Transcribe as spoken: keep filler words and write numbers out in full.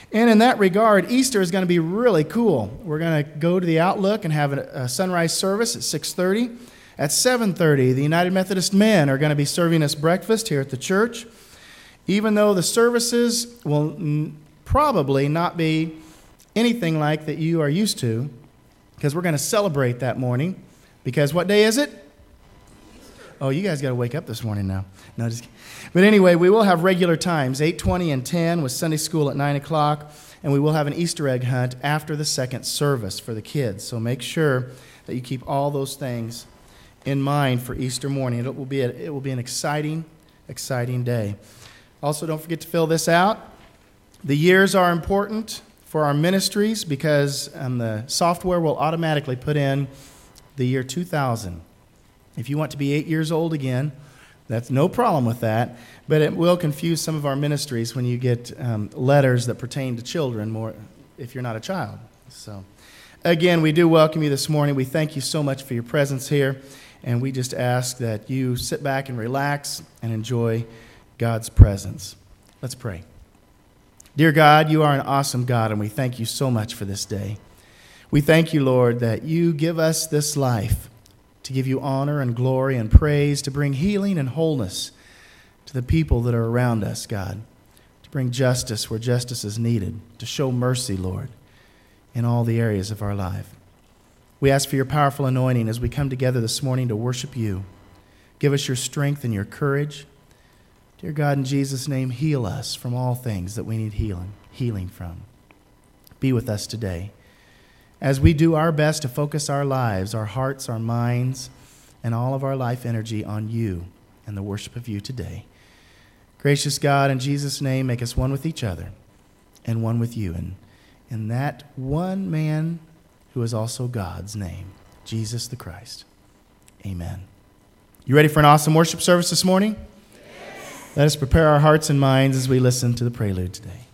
And in that regard, Easter is going to be really cool. We're going to go to the Outlook and have a, a sunrise service at six thirty. At seven thirty, the United Methodist Men are going to be serving us breakfast here at the church. Even though the services will n- probably not be anything like that you are used to, because we're going to celebrate that morning. Because what day is it? Oh, you guys got to wake up this morning now. No, just kidding. But anyway, we will have regular times, eight twenty and ten, with Sunday school at nine o'clock, and we will have an Easter egg hunt after the second service for the kids. So make sure that you keep all those things in mind for Easter morning. It will be a, it will be an exciting, exciting day. Also, don't forget to fill this out. The years are important for our ministries because um, the software will automatically put in the year two thousand. If you want to be eight years old again, that's no problem with that, but it will confuse some of our ministries when you get um, letters that pertain to children more if you're not a child. So, again, we do welcome you this morning. We thank you so much for your presence here, and we just ask that you sit back and relax and enjoy God's presence. Let's pray. Dear God, you are an awesome God, and we thank you so much for this day. We thank you, Lord, that you give us this life to give you honor and glory and praise, to bring healing and wholeness to the people that are around us, God, to bring justice where justice is needed, to show mercy, Lord, in all the areas of our life. We ask for your powerful anointing as we come together this morning to worship you. Give us your strength and your courage. Dear God, in Jesus' name, heal us from all things that we need healing, healing from. Be with us today as we do our best to focus our lives, our hearts, our minds, and all of our life energy on you and the worship of you today. Gracious God, in Jesus' name, make us one with each other and one with you. And in that one man who is also God's name, Jesus the Christ. Amen. You ready for an awesome worship service this morning? Yes. Let us prepare our hearts and minds as we listen to the prelude today.